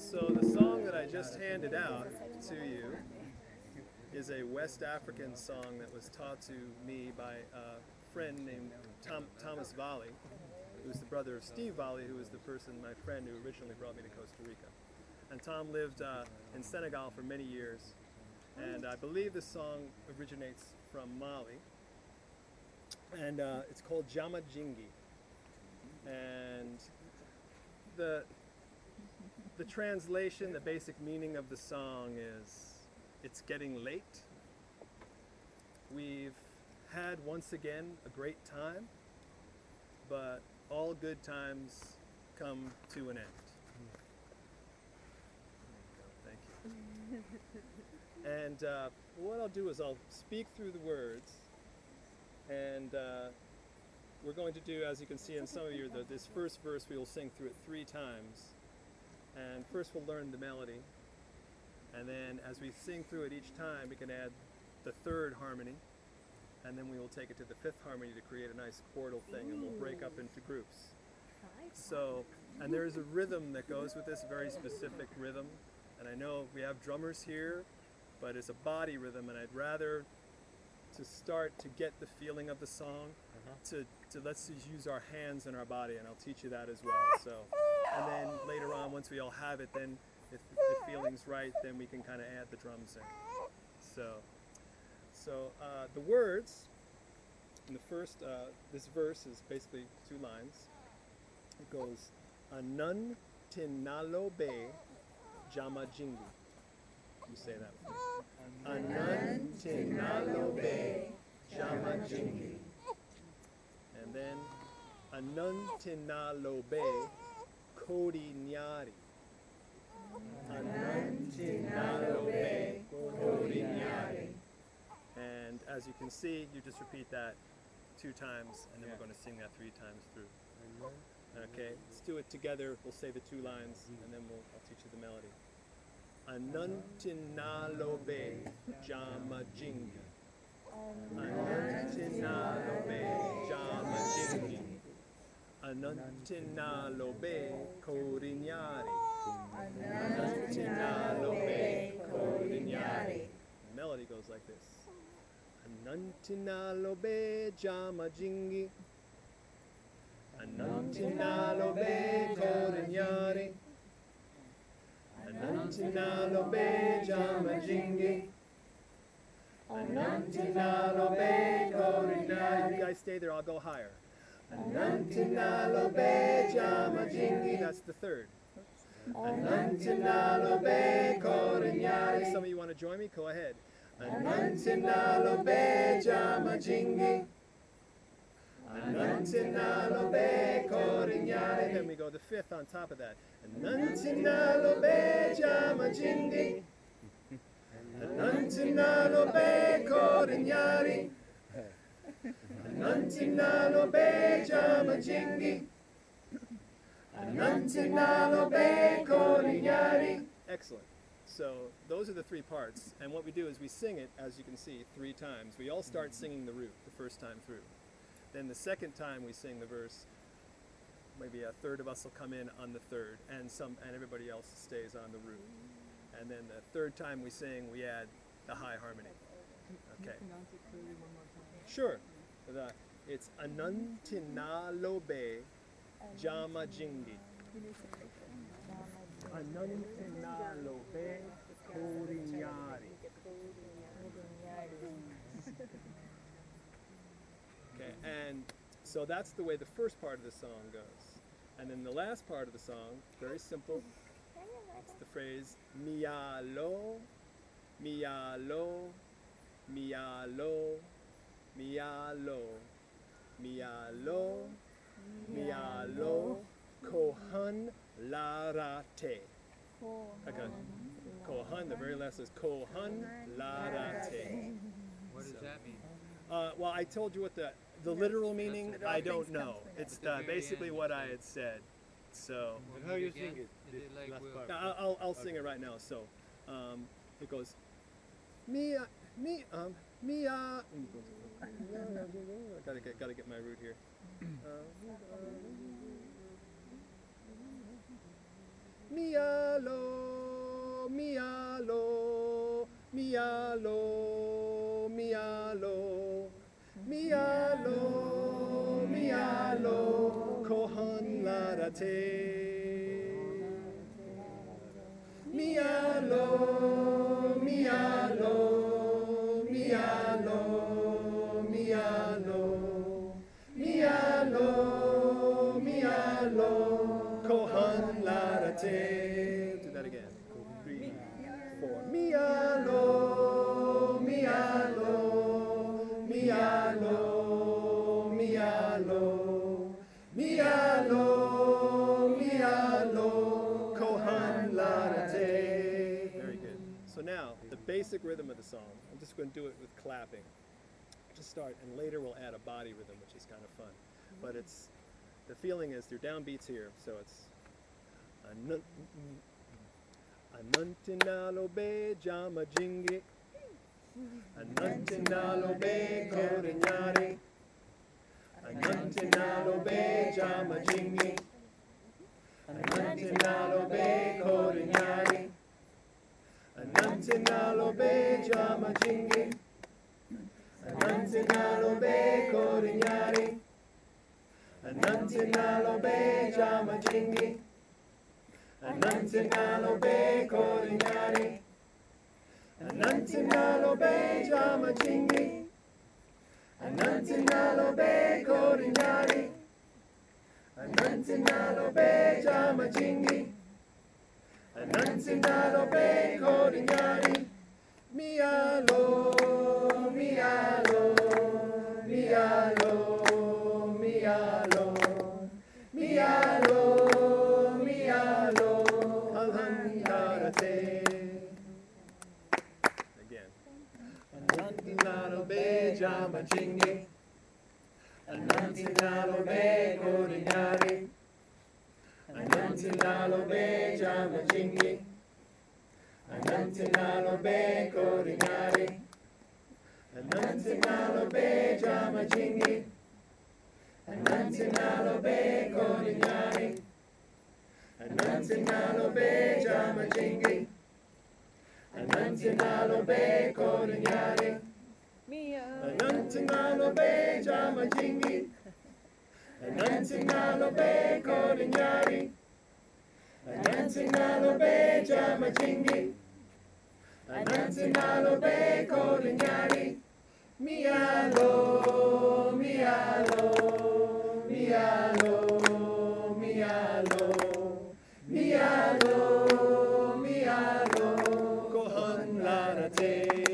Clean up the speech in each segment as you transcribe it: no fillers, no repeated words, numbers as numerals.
So the song that I just handed out to you is a West African song that was taught to me by a friend named Thomas Volley, who's the brother of Steve Volley, who was the person, my friend, who originally brought me to Costa Rica. And Tom lived in Senegal for many years, and I believe this song originates from Mali, and it's called Jama Jingi. And the translation, the basic meaning of the song is, it's getting late. We've had once again a great time, but all good times come to an end. Thank you. And what I'll do is I'll speak through the words, and we're going to do, as you can see in some of you, this first verse we will sing through it 3 times. And first we'll learn the melody, and then as we sing through it each time we can add the 3rd harmony, and then we will take it to the 5th harmony to create a nice chordal thing, and we'll break up into groups. So, and there's a rhythm that goes with this, very specific rhythm, and I know we have drummers here, but it's a body rhythm, and I'd rather to start to get the feeling of the song, to let's just use our hands and our body, and I'll teach you that as well. So, and then later on, once we all have it, then if the feeling's right, then we can kind of add the drums in. So the words in the first, this verse is basically 2 lines. It goes, Anun Tinalo Be Jama Jingi. You say that with me. Anun Tinalo Be Jama Jingi. And then Anun Tinalo Be Kodi Nyari. Anun Tinalo Be Kodi Nyari. And as you can see, you just repeat that 2 times, and then we're going to sing that 3 times through. Okay, let's do it together. We'll say the 2 lines, and then I'll teach you the melody. Anun Tinalo Be Jama Jingi. Anun Tinalo Be Jama Jingi. Anun Tinalo Be Kodi Nyari. Anun Tinalo Be Kodi Nyari. The melody goes like this. Anun Tinalo Be Jama Jingi. Anun Tinalo Be Kodi Nyari. Anun Tinalo Be Jama Jingi. Anun Tinalo Be Kodi Nyari. You guys stay there, I'll go higher. Anun Tinalo Be Jama Jingi. That's the 3rd. Anun Tinalo Be Kodi Nyari. Some of you want to join me? Go ahead. Anun Tinalo Be Jama Jingi. Anun Tinalo Be Kodi Nyari. Then we go the 5th on top of that. Anun Tinalo Be Jama Jingi. Anun Tinalo Be Kodi Nyari. Anun Tinalo Be Jama Jingi. Anun Tinalo Be Kodi Nyari. Excellent. So those are the 3 parts, and what we do is we sing it, as you can see, 3 times. We all start singing the root the first time through. Then the 2nd time we sing the verse, maybe a 1/3 of us will come in on the 3rd, and everybody else stays on the root. And then the 3rd time we sing, we add the high harmony. Okay. Sure. It's Anun Tinalo Be Jama Jingi. Anun Tinalo Be Kodi Nyari. Okay, and so that's the way the first part of the song goes. And then the last part of the song, very simple. It's the phrase Mialo, Mialo, Mialo, Mialo, Mialo, Mialo, Kohan Larate. Okay. Kohan, the very last is Kohan Larate. What does that mean? Well, I told you what the literal meaning, I don't know. It's basically what I had said. So, But how you sing it? I'll sing it right now. So, it goes, Mia, Mia. Gotta get my root here. Mia lo Mialo, mialo, mialo, mialo, mialo, mialo, kohan larate. Do that again. 3, 4. Mialo, mialo, mialo, mialo, mialo, mialo, kohan larate. Very good. So now, the basic rhythm of the song, I'm just going to do it with clapping. Just start, and later we'll add a body rhythm, which is kind of fun. But it's, the feeling is, there are downbeats here, so it's Anantinalo be jama jingi, Anantinalo be korinyari, Anantinalo be jama jingi, Anantinalo be korinyari, Anantinalo be jama jingi, Anantinalo be korinyari, Anantinalo be jama jingi, Anantinalo be korinyari, Anantinalo be jama jingi, Anantinalo be korinyari, Anantinalo be jama jingi, Anantinalo be korinyari, mialo, mialo, mialo, mialo, mialo, mialo, alhangarate. Again. Anantinalo be jama jingi, Anantinalo be korinyari, Anantinalo be jama jingi, Anantinalo be korinyari, Anantinalo be jama jingi, Anantinalo be korinyari, Anantinalo be jama jingi, Anantinalo be korinyari, Anantinalo be jama jingi, Anantinalo be korinyari, Anantinalo be jama jingi, Anantinalo be korinyari, mialo, mialo, mialo, mialo, mialo, mialo, kohan larate.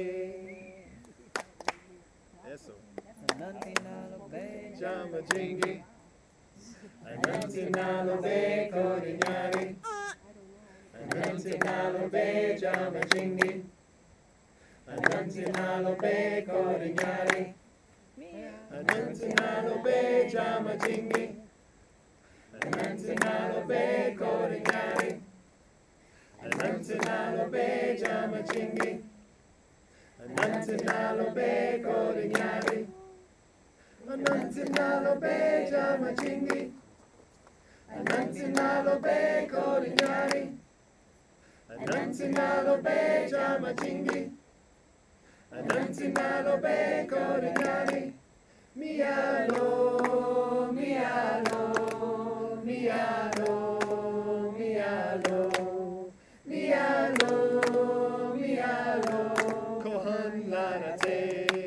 Eso. Anantinalo be Jama jingi, Anantinalo be korinyari, Anantinalo be jama jingi, Anantinalo be korinyari, Anantinalo be jama jingi, Anantinalo be korinyari, Anantinalo be jama jingi, Anantinalo be korinyari, Anantinalo be jama jingi, Anantinalo be korinyari, Anantinalo be jama jingi, Anantinalo be korinyari, mialo, mialo, mialo, mialo, mialo, mialo, kohan larate.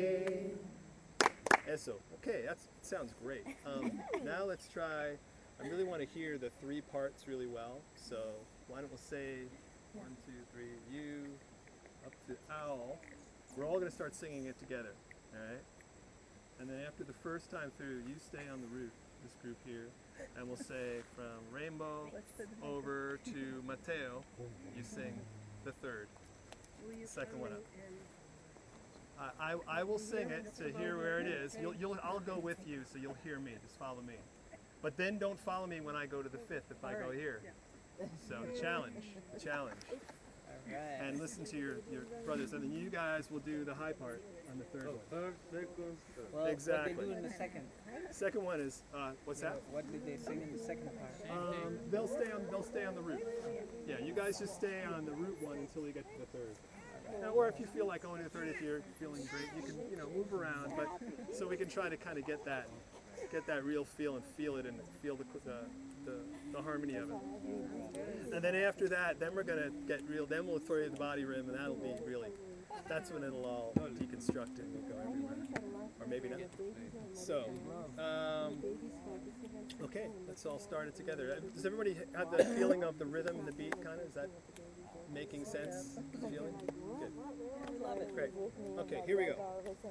Eso. Okay, that sounds great. Now let's try, I really want to hear the 3 parts really well, so why don't we say 1, 2, 3, you, up to owl. We're all going to start singing it together, all right? And then after the first time through, you stay on the root, this group here, and we'll say from Rainbow over to Mateo, you sing the third, second one up. I will sing it to hear where it is. I'll go with you, so you'll hear me. Just follow me. But then don't follow me when I go to the 5th if I go here. So the challenge. Right. And listen to your brothers, and then you guys will do the high part on the third one. Third, second, Well, exactly. What they do in the second? Second one is what's that? What did they sing in the second part? They'll stay on the root. Yeah, you guys just stay on the root one until you get to the third. Now, or if you feel like going to the third, if you're feeling great, you can move around. But so we can try to kind of get that get that real feel and feel it and feel the harmony of it. And then after that, then we're gonna get real. Then we'll throw you the body rhythm, and that'll be really. That's when it'll all deconstruct and we'll go everywhere, or maybe not. So, okay, let's all start it together. Does everybody have the feeling of the rhythm and the beat? Kind of, is that making sense? Feeling good. Love it. Great. Okay, here we go.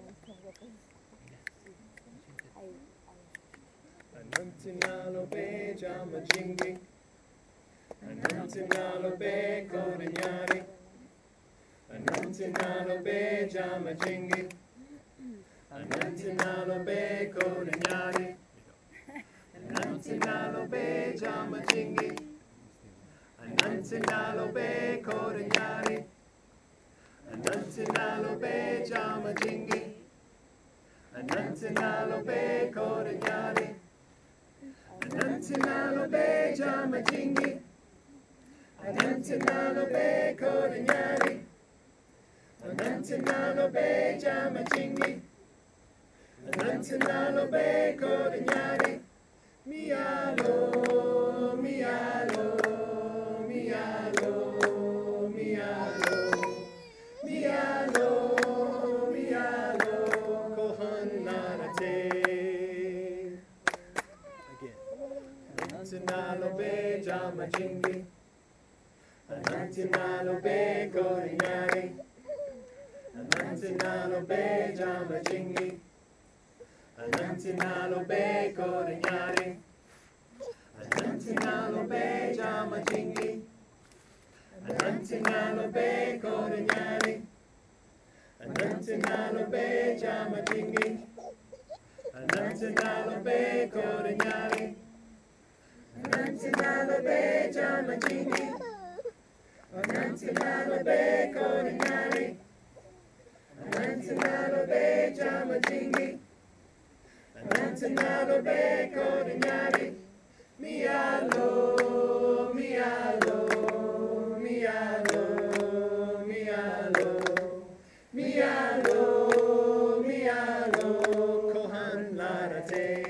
Anantinalo be jama jingi, Anantinalo be korinyari, Anantinalo be jama jingi, Anantinalo be korinyari, Anantinalo be jama jingi, Anantinalo be korinyari, Anantinalo be jama jingi, Anantinalo be korinyari, Anantinalo be jama jingi, Anantinalo be korinyari, Anantinalo be jama jingi, Anantinalo be korinyari, mialo, mialo, mialo, mialo, mialo, mialo, kohan narate. Anantinalo be jama jingi, Anantinalo be korinyari, Anantinalo be jama jingi, Anantinalo be korinyari, Anantinalo be jama jingi, Anantinalo be korinyari, Anantinalo be jama jingi, Anantinalo be korinyari, Anantinalo be jama jingi, Anantinalo be korinyari, Anantinalo be jama jingi, Anantinalo be korinyari, mialo, mialo, mialo, mialo, mialo, mialo, kohan larate.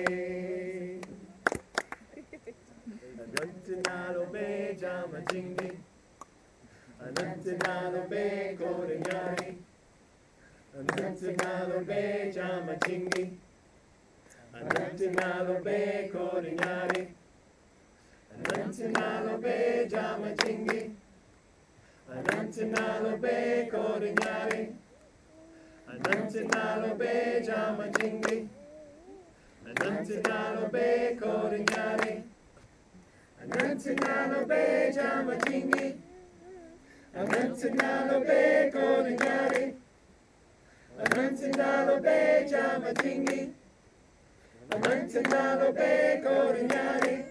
Anantinalo be jama jingi, Anantinalo be korinyari, Anantinalo be jama jingi, Anantinalo be korinyari, Anantinalo be jama jingi, Anantinalo be korinyari, Anantinalo be jama jingi, Anantinalo be korinyari, Anantinalo be jama jingi, Anantinalo be korinyari, Anantinalo be jama jingi, Anantinalo be korinyari,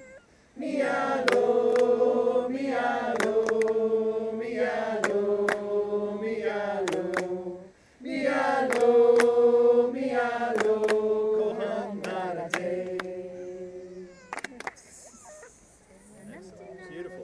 mialo, mialo, mialo, mialo, mialo, mialo, kohan narate. Beautiful.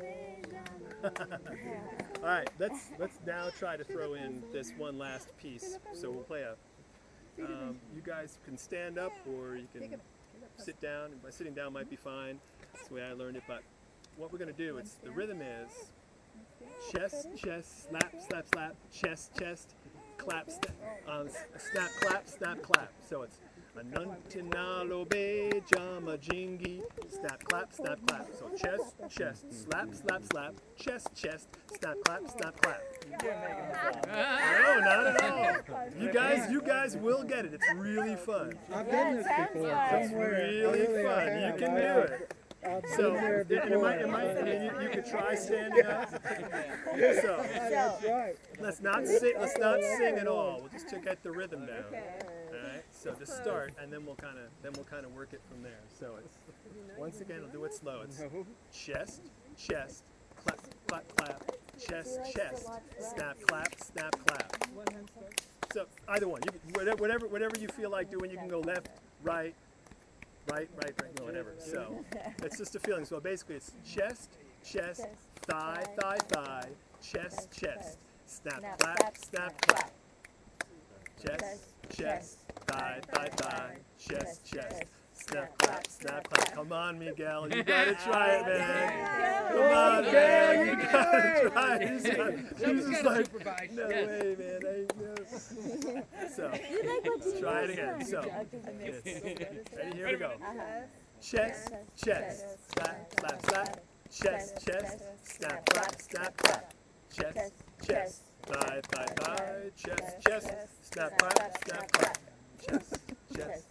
All right, let's now try to throw in this one last piece. So we'll play a. You guys can stand up or you can sit down. By sitting down might be fine. That's the way I learned it. But what we're going to do, the rhythm is chest, chest, slap, slap, slap, chest, chest, clap, snap, clap, snap, clap. So it's Anantinalo be jama jingi, snap, clap, snap, clap. So chest, chest, slap, slap, slap, chest, chest, snap, clap, snap, clap. No, not at all. You guys will get it. It's really fun. I've done this before. It's really fun. You can do it. So, and you could try standing up. So, That's right. let's not sing at all. We'll just get the rhythm down. All right. So to start, and then we'll kind of work it from there. So it's once again, we'll do it slow. It's chest, chest, clap, clap, clap, chest, chest, snap, clap, snap, clap. So either one, whatever you feel like doing. You can go left, right, right, whatever. So it's just a feeling. So basically, it's chest, chest, thigh, thigh, thigh, chest, chest, snap, clap, snap, clap. Chest, chest, thigh, thigh, thigh, chest, chest, snap, clap, snap, clap. Come on, Miguel, you gotta try it, man. Come on, on, Miguel, man, you you can gotta do it. try it. He's just like, no Yes. way, man. So, try it again. So, ready? Here we go. Chest, chest, slap, slap, slap. Chest, chest, snap, clap, snap, clap. Chest, chest, thigh, thigh, thigh. Chest, chest, snap, clap, snap, clap. Chest, chest.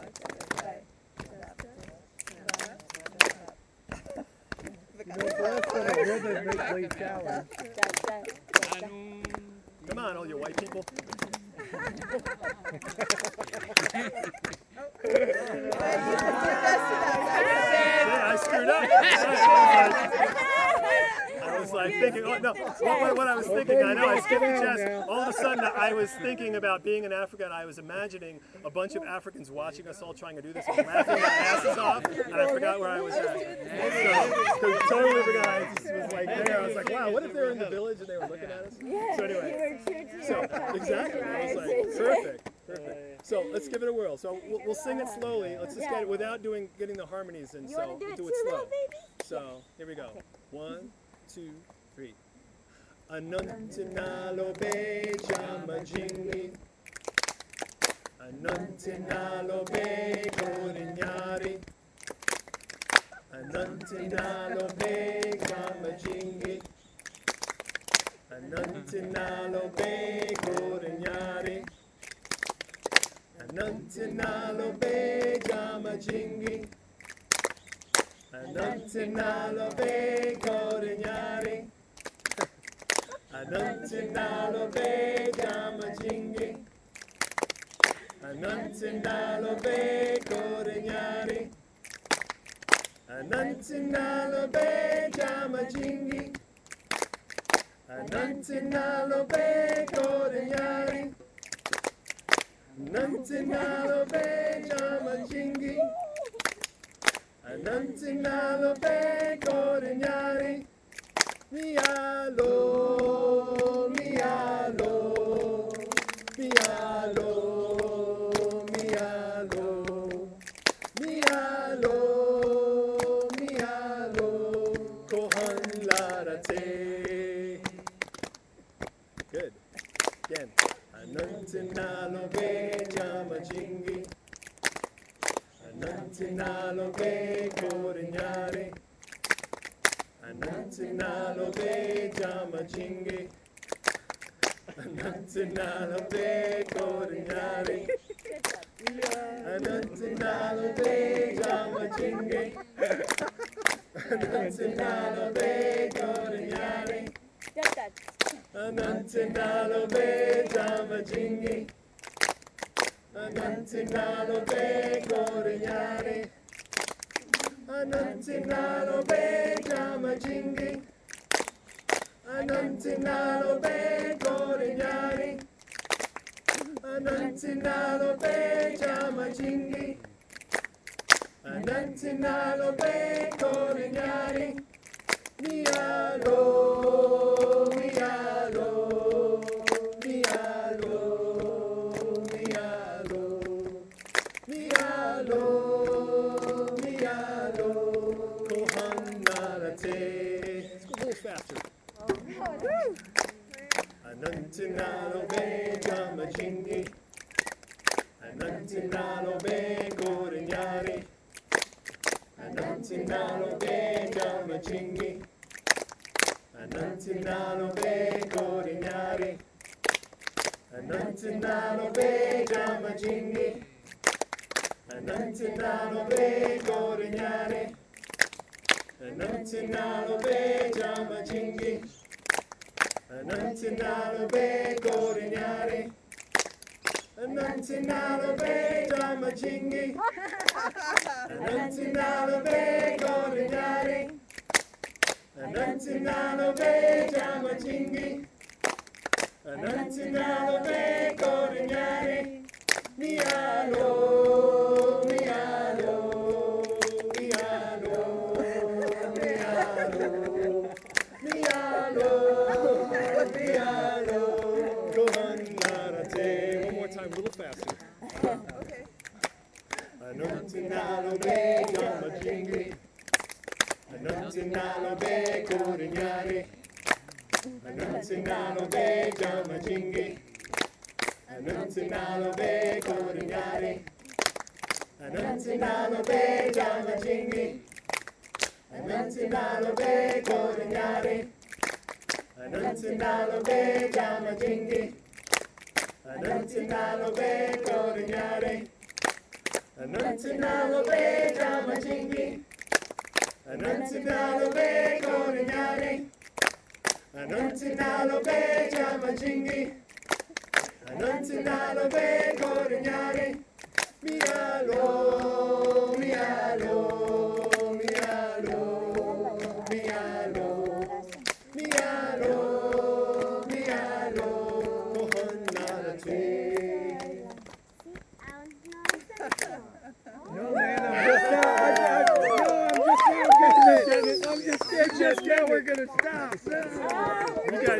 Last one, I heard they make late challenge. Come on, all you white people. Yeah, I screwed up. I was like thinking, oh no, what I was thinking, I know I skipped the chest. All of a sudden I was thinking about being in Africa and I was imagining a bunch of Africans watching us all trying to do this and laughing our asses off, and I forgot where I was at. So totally forgot. I just was like there. I was like, wow, what if they were in the village and they were looking at us? So anyway, so exactly, I was like, perfect. Perfect. So let's give it a whirl. So we'll sing it slowly. Let's just get it without getting the harmonies in. So we'll do it slow. So here we go. 1, 2, 3. Anantinalo beja majingi. Anantinalo be gorinyari. Anantinalo beja majingi. Anantinalo be gorinyari. Anantinalo be jamajingi. Anantinalo be gorinyari. Anantinalo be jamajingi. Anantinalo be gorinyari. Anantinalo be jamajingi. Anantinalo be gorinyari. Anantinalo be jamajingi. Anantinalo be gorinyari. Mialo, mialo, mialo, mialo, mialo, mialo, kohan larate. Good. Again. Anantinalo be jamajingi. Anantinalo be gorinyari. Anantinalo be jamajingi. Anantinalo be gorinyari. Anantinalo be jamajingi. Anantinalo be gorinyari. Anantinalo be jamajingi. Anantinalo be gorinyari. Anantinalo be jamajingi. Anantinalo be gorinyari. Anantinalo be jamajingi. Anantinalo be gorinyari. Mialo, mialo, mialo, mialo, mialo, mialo, kohan narate. Let's go a little faster. Anantinalo be jamajingi. Anantinalo be gorinyari. Anantinalo be jamajingi. Anantinalo be gorinyari. Anantinalo be jamajingi. Anantinalo be gorinyari. Anantinalo be jamajingi. Anantinalo be gorinyari. Anantinalo be jamajingi. Anantinalo be gorinyari. Anantinalo be jamajingi. Anantinalo be gorinyari. Mialo, mialo, mialo, mialo, mialo, mialo, kohan narate. One more time, a little faster. Okay. Anantinalo Anong sinalobe kurinyari. Anong sinalobe jamajingi. Anong sinalobe kurinyari. Anong sinalobe jamajingi. Anong sinalobe kurinyari. Anong sinalobe jamajingi. Anong sinalobe kurinyari. Anong sinalobe jamajingi. Anong sinalobe kurinyari. Anong sinalobe jamajingi. Anong sinalobe kurinyari. Mialo, mialo, mialo, mialo, mialo, mialo, pohon lalaki. No, man, I'm just now we're gonna stop. You guys,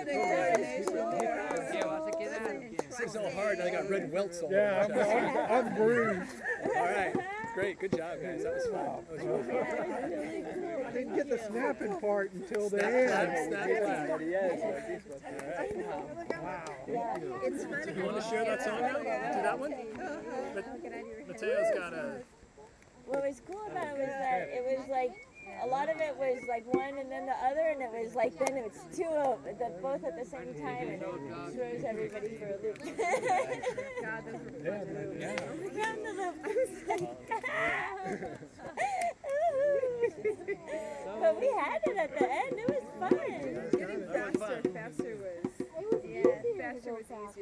this is all hard. I got red welts all over. Yeah, I'm bruised. All right, great, good job, guys. That was fun. That was really fun. I didn't get the snapping part until the Snap, end. snap, snap. All right. Wow. Do you want to share that song now? Do that one? Mateo's got a. What was cool about it was that it was like a lot of it was like one and then the other, and it was like then it's two of the both at the same time, and it throws everybody for a loop. God, those were fun. Round the loop. But we had it at the end. It was fun. Getting faster was easier.